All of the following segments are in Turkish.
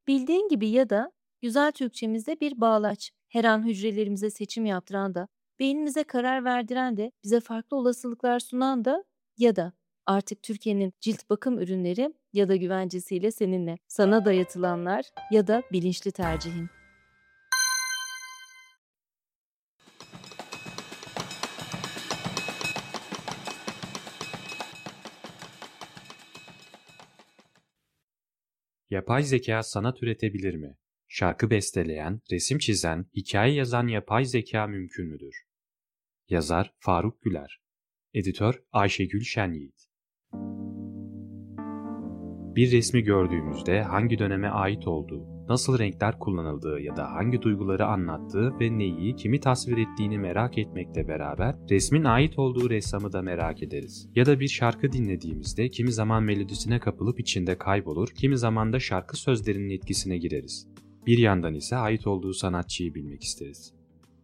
Bildiğin gibi ya da güzel Türkçemizde bir bağlaç. Her an hücrelerimize seçim yaptıran da, beynimize karar verdiren de, bize farklı olasılıklar sunan da ya da artık Türkiye'nin cilt bakım ürünleri ya da güvencesiyle seninle. Sana dayatılanlar ya da bilinçli tercihin. Yapay zeka sanat üretebilir mi? Şarkı besteleyen, resim çizen, hikaye yazan yapay zeka mümkün müdür? Yazar Faruk Güler. Editör Ayşegül Şenyiğit. Bir resmi gördüğümüzde hangi döneme ait olduğu, nasıl renkler kullanıldığı ya da hangi duyguları anlattığı ve neyi, kimi tasvir ettiğini merak etmekle beraber resmin ait olduğu ressamı da merak ederiz. Ya da bir şarkı dinlediğimizde kimi zaman melodisine kapılıp içinde kaybolur, kimi zaman da şarkı sözlerinin etkisine gireriz. Bir yandan ise ait olduğu sanatçıyı bilmek isteriz.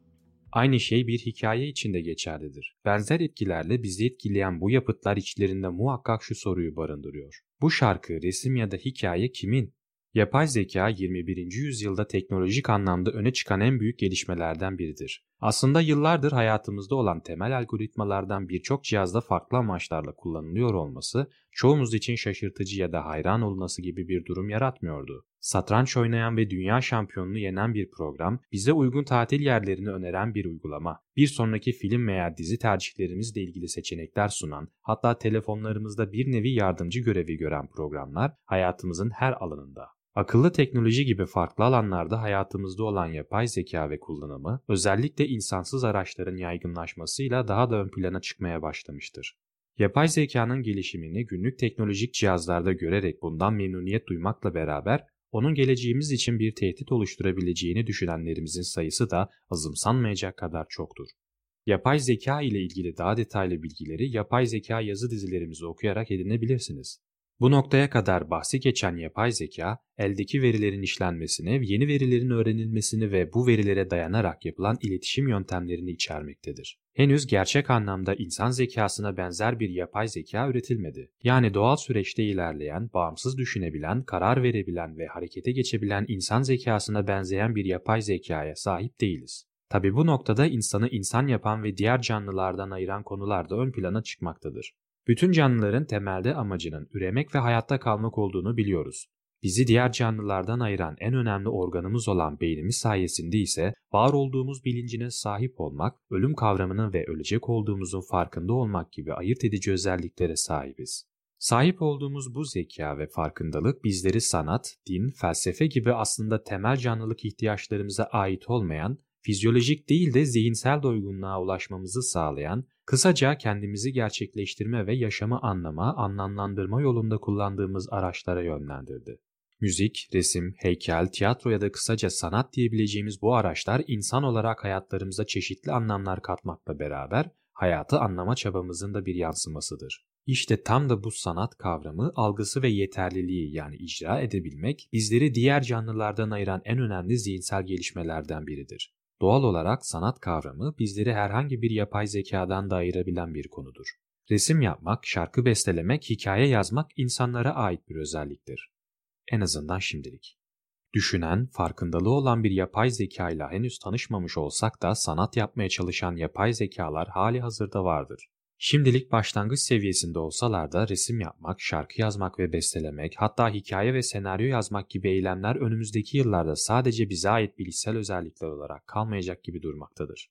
Aynı şey bir hikaye içinde geçerlidir. Benzer etkilerle bizi etkileyen bu yapıtlar içlerinde muhakkak şu soruyu barındırıyor. Bu şarkı, resim ya da hikaye kimin? Yapay zeka 21. yüzyılda teknolojik anlamda öne çıkan en büyük gelişmelerden biridir. Aslında yıllardır hayatımızda olan temel algoritmalardan birçok cihazda farklı amaçlarla kullanılıyor olması, çoğumuz için şaşırtıcı ya da hayran olunası gibi bir durum yaratmıyordu. Satranç oynayan ve dünya şampiyonunu yenen bir program, bize uygun tatil yerlerini öneren bir uygulama, bir sonraki film veya dizi tercihlerimizle ilgili seçenekler sunan, hatta telefonlarımızda bir nevi yardımcı görevi gören programlar hayatımızın her alanında. Akıllı teknoloji gibi farklı alanlarda hayatımızda olan yapay zeka ve kullanımı, özellikle insansız araçların yaygınlaşmasıyla daha da ön plana çıkmaya başlamıştır. Yapay zekanın gelişimini günlük teknolojik cihazlarda görerek bundan memnuniyet duymakla beraber, onun geleceğimiz için bir tehdit oluşturabileceğini düşünenlerimizin sayısı da azımsanmayacak kadar çoktur. Yapay zeka ile ilgili daha detaylı bilgileri yapay zeka yazı dizilerimizi okuyarak edinebilirsiniz. Bu noktaya kadar bahsi geçen yapay zeka, eldeki verilerin işlenmesini, yeni verilerin öğrenilmesini ve bu verilere dayanarak yapılan iletişim yöntemlerini içermektedir. Henüz gerçek anlamda insan zekasına benzer bir yapay zeka üretilmedi. Yani doğal süreçte ilerleyen, bağımsız düşünebilen, karar verebilen ve harekete geçebilen insan zekasına benzeyen bir yapay zekaya sahip değiliz. Tabi bu noktada insanı insan yapan ve diğer canlılardan ayıran konular da ön plana çıkmaktadır. Bütün canlıların temelde amacının üremek ve hayatta kalmak olduğunu biliyoruz. Bizi diğer canlılardan ayıran en önemli organımız olan beynimiz sayesinde ise var olduğumuz bilincine sahip olmak, ölüm kavramının ve ölecek olduğumuzun farkında olmak gibi ayırt edici özelliklere sahibiz. Sahip olduğumuz bu zeka ve farkındalık bizleri sanat, din, felsefe gibi aslında temel canlılık ihtiyaçlarımıza ait olmayan, fizyolojik değil de zihinsel doygunluğa ulaşmamızı sağlayan, kısaca kendimizi gerçekleştirme ve yaşamı anlama, anlamlandırma yolunda kullandığımız araçlara yönlendirdi. Müzik, resim, heykel, tiyatro ya da kısaca sanat diyebileceğimiz bu araçlar insan olarak hayatlarımıza çeşitli anlamlar katmakla beraber hayatı anlama çabamızın da bir yansımasıdır. İşte tam da bu sanat kavramı, algısı ve yeterliliği yani icra edebilmek bizleri diğer canlılardan ayıran en önemli zihinsel gelişmelerden biridir. Doğal olarak sanat kavramı bizleri herhangi bir yapay zekadan da ayırabilen bir konudur. Resim yapmak, şarkı bestelemek, hikaye yazmak insanlara ait bir özelliktir. En azından şimdilik. Düşünen, farkındalığı olan bir yapay zeka ile henüz tanışmamış olsak da sanat yapmaya çalışan yapay zekalar hali hazırda vardır. Şimdilik başlangıç seviyesinde olsalar da resim yapmak, şarkı yazmak ve bestelemek, hatta hikaye ve senaryo yazmak gibi eylemler önümüzdeki yıllarda sadece bize ait bilişsel özellikler olarak kalmayacak gibi durmaktadır.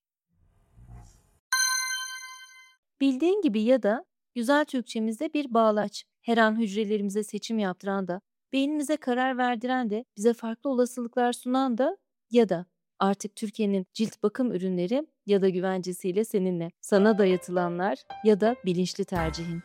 Bildiğin gibi ya da güzel Türkçemizde bir bağlaç. Her an hücrelerimize seçim yaptıran da, beynimize karar verdiren de, bize farklı olasılıklar sunan da ya da artık Türkiye'nin cilt bakım ürünleri ya da güvencesiyle seninle. Sana dayatılanlar ya da bilinçli tercihin.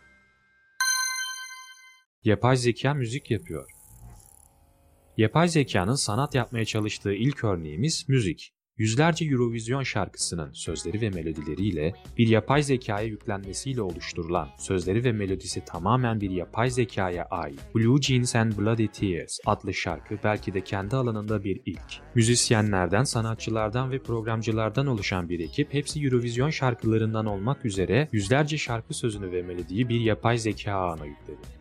Yapay zeka müzik yapıyor. Yapay zekanın sanat yapmaya çalıştığı ilk örneğimiz müzik. Yüzlerce Eurovision şarkısının sözleri ve melodileriyle bir yapay zekaya yüklenmesiyle oluşturulan, sözleri ve melodisi tamamen bir yapay zekaya ait Blue Jeans and Bloody Tears adlı şarkı belki de kendi alanında bir ilk. Müzisyenlerden, sanatçılardan ve programcılardan oluşan bir ekip hepsi Eurovision şarkılarından olmak üzere yüzlerce şarkı sözünü ve melodiyi bir yapay zeka ağına yükledi.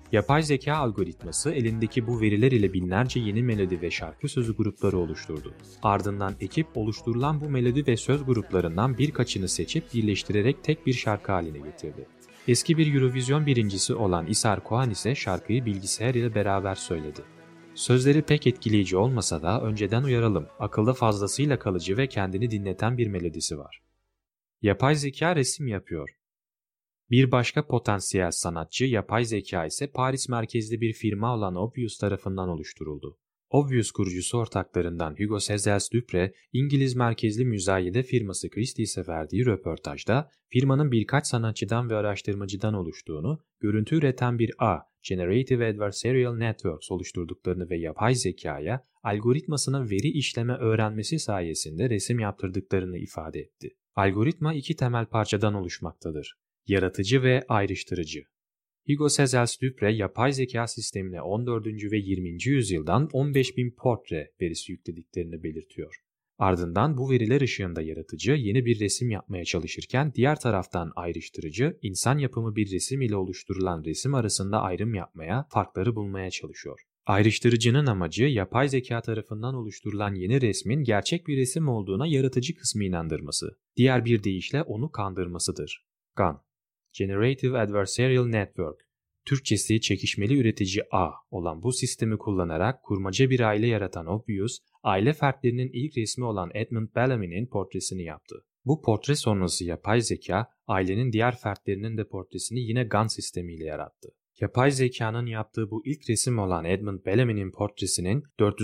Yapay zeka algoritması elindeki bu veriler ile binlerce yeni melodi ve şarkı sözü grupları oluşturdu. Ardından ekip oluşturulan bu melodi ve söz gruplarından birkaçını seçip birleştirerek tek bir şarkı haline getirdi. Eski bir Eurovision birincisi olan Isar Kohan ise şarkıyı bilgisayar ile beraber söyledi. Sözleri pek etkileyici olmasa da önceden uyaralım, akılda fazlasıyla kalıcı ve kendini dinleten bir melodisi var. Yapay zeka resim yapıyor. Bir başka potansiyel sanatçı yapay zeka ise Paris merkezli bir firma olan Obvious tarafından oluşturuldu. Obvious kurucusu ortaklarından Hugo César-Dupre, İngiliz merkezli müzayede firması Christie's'e verdiği röportajda firmanın birkaç sanatçıdan ve araştırmacıdan oluştuğunu, görüntü üreten bir ağ, Generative Adversarial Networks oluşturduklarını ve yapay zekaya algoritmasının veri işleme öğrenmesi sayesinde resim yaptırdıklarını ifade etti. Algoritma iki temel parçadan oluşmaktadır: yaratıcı ve ayrıştırıcı. Hugo César-Dupre, yapay zeka sistemine 14. ve 20. yüzyıldan 15.000 portre verisi yüklediklerini belirtiyor. Ardından bu veriler ışığında yaratıcı yeni bir resim yapmaya çalışırken diğer taraftan ayrıştırıcı, insan yapımı bir resim ile oluşturulan resim arasında ayrım yapmaya, farkları bulmaya çalışıyor. Ayrıştırıcının amacı yapay zeka tarafından oluşturulan yeni resmin gerçek bir resim olduğuna yaratıcı kısmı inandırması, diğer bir deyişle onu kandırmasıdır. GAN Generative Adversarial Network, Türkçesi çekişmeli üretici ağ olan bu sistemi kullanarak kurmaca bir aile yaratan Obvious, aile fertlerinin ilk resmi olan Edmund Bellamy'nin portresini yaptı. Bu portre sonrası yapay zeka, ailenin diğer fertlerinin de portresini yine GAN sistemiyle yarattı. Yapay zekanın yaptığı bu ilk resim olan Edmund Bellamy'nin portresinin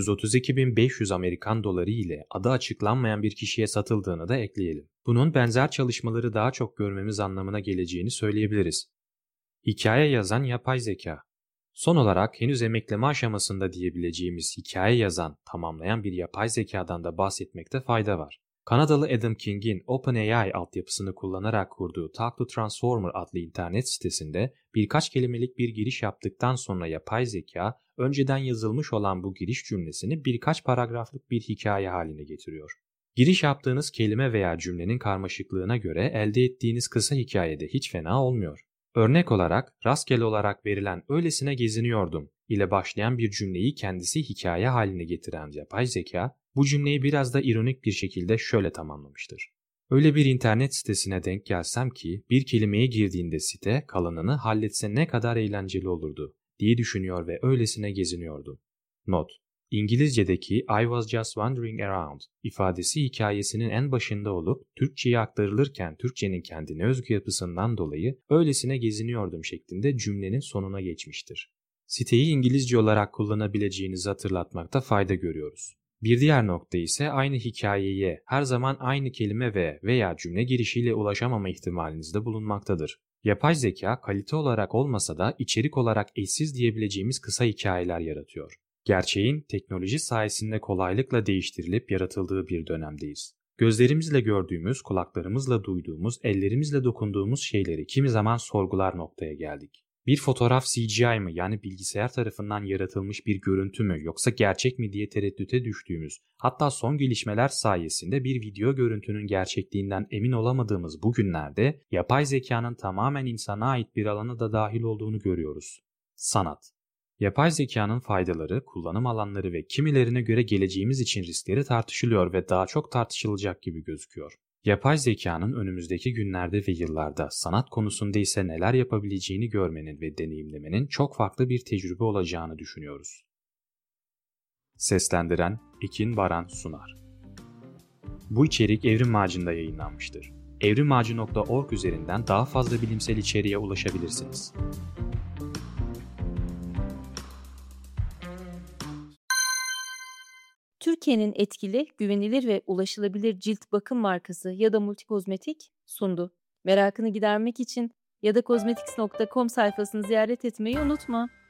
432.500 Amerikan doları ile adı açıklanmayan bir kişiye satıldığını da ekleyelim. Bunun benzer çalışmaları daha çok görmemiz anlamına geleceğini söyleyebiliriz. Hikaye yazan yapay zeka. Son olarak henüz emekleme aşamasında diyebileceğimiz hikaye yazan, tamamlayan bir yapay zekadan da bahsetmekte fayda var. Kanadalı Adam King'in OpenAI altyapısını kullanarak kurduğu Talk to Transformer adlı internet sitesinde birkaç kelimelik bir giriş yaptıktan sonra yapay zeka, önceden yazılmış olan bu giriş cümlesini birkaç paragraflık bir hikaye haline getiriyor. Giriş yaptığınız kelime veya cümlenin karmaşıklığına göre elde ettiğiniz kısa hikayede hiç fena olmuyor. Örnek olarak, rastgele olarak verilen "öylesine geziniyordum" ile başlayan bir cümleyi kendisi hikaye haline getiren yapay zeka, bu cümleyi biraz da ironik bir şekilde şöyle tamamlamıştır: "Öyle bir internet sitesine denk gelsem ki bir kelimeyi girdiğinde site kalanını halletse ne kadar eğlenceli olurdu" diye düşünüyor ve öylesine geziniyordum. Not: İngilizce'deki "I was just wandering around" ifadesi hikayesinin en başında olup Türkçe'ye aktarılırken Türkçenin kendine özgü yapısından dolayı "öylesine geziniyordum" şeklinde cümlenin sonuna geçmiştir. Siteyi İngilizce olarak kullanabileceğinizi hatırlatmakta fayda görüyoruz. Bir diğer nokta ise aynı hikayeye her zaman aynı kelime veya cümle girişiyle ulaşamama ihtimaliniz de bulunmaktadır. Yapay zeka kalite olarak olmasa da içerik olarak eşsiz diyebileceğimiz kısa hikayeler yaratıyor. Gerçeğin teknoloji sayesinde kolaylıkla değiştirilip yaratıldığı bir dönemdeyiz. Gözlerimizle gördüğümüz, kulaklarımızla duyduğumuz, ellerimizle dokunduğumuz şeyleri kimi zaman sorgular noktaya geldik. Bir fotoğraf CGI mı, yani bilgisayar tarafından yaratılmış bir görüntü mü yoksa gerçek mi diye tereddüte düştüğümüz, hatta son gelişmeler sayesinde bir video görüntünün gerçekliğinden emin olamadığımız bu günlerde yapay zekanın tamamen insana ait bir alana da dahil olduğunu görüyoruz. Sanat. Yapay zekanın faydaları, kullanım alanları ve kimilerine göre geleceğimiz için riskleri tartışılıyor ve daha çok tartışılacak gibi gözüküyor. Yapay zekanın önümüzdeki günlerde ve yıllarda sanat konusunda ise neler yapabileceğini görmenin ve deneyimlemenin çok farklı bir tecrübe olacağını düşünüyoruz. Seslendiren Ekin Baran Sunar. Bu içerik Evrim Ağacı'nda yayınlanmıştır. evrimağacı.org üzerinden daha fazla bilimsel içeriğe ulaşabilirsiniz. Türkiye'nin etkili, güvenilir ve ulaşılabilir cilt bakım markası Yada Multikozmetik sundu. Merakını gidermek için yadakozmetics.com sayfasını ziyaret etmeyi unutma.